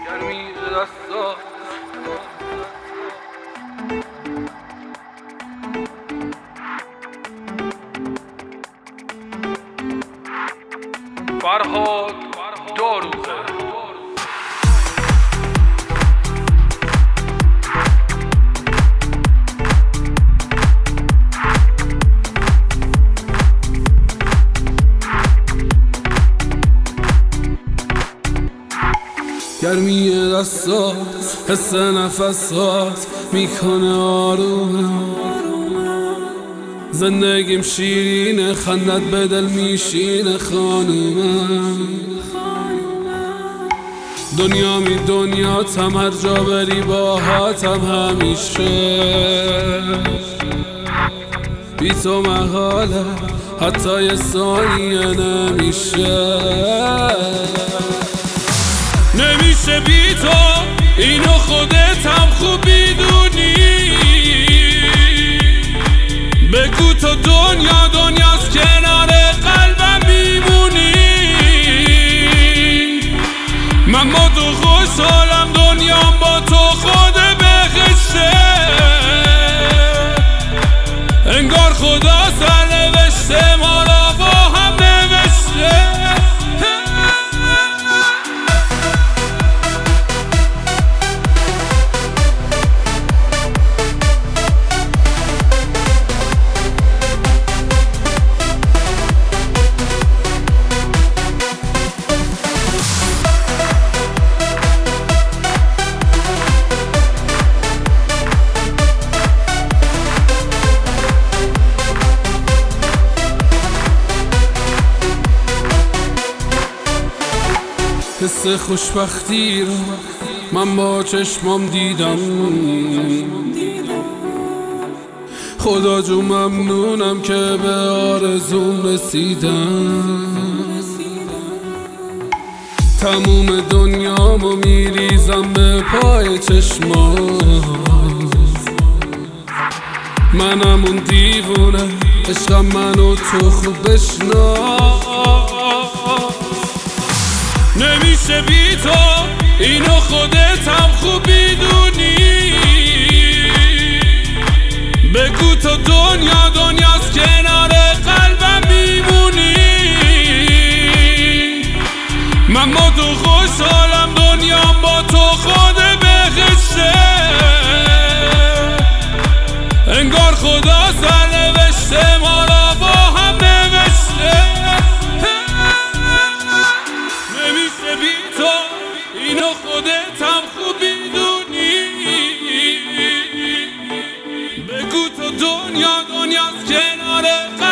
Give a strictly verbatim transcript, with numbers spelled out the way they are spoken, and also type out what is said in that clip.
گرمی دستا فرهاد داروزه گرمی دستات حس نفسات میکنه آرومم، زندگیم شیرینه خندت به دل میشینه خانومم. دنیا می دنیاتم هر جا بری باهاتم همیشه، بی تو محاله حتی یه ثانیه نمیشه. نمیشه بی تو اینو خودت هم خوب میدونی، بگو تو دنیا دنیاست کنار قلبم میمونی. من با تو خوشحالم دنیام با تو خود بخشه، انگار خدا سرنوشته ما را با هم نوشته. حس خوشبختی رو من با چشمام دیدم، خدا جو ممنونم که به آرزوم رسیدم. تموم دنیامو میریزم به پای چشمام، منم اون دیوونه عشقم منو تو خوب بشناس. نمیشه بی تو اینو خودت هم خوب میدونی، بگو تو دنیا دنیاست کنار قلبم میمونی. من با تو خوشحالم دنیام با تو خود بخشه، انگار خدا سرنوشته ما را با هم نوشته. نمیشه بی تو اینو خودت هم خوب میدونی، بگو تو دنیا دنیاست کنار قلبم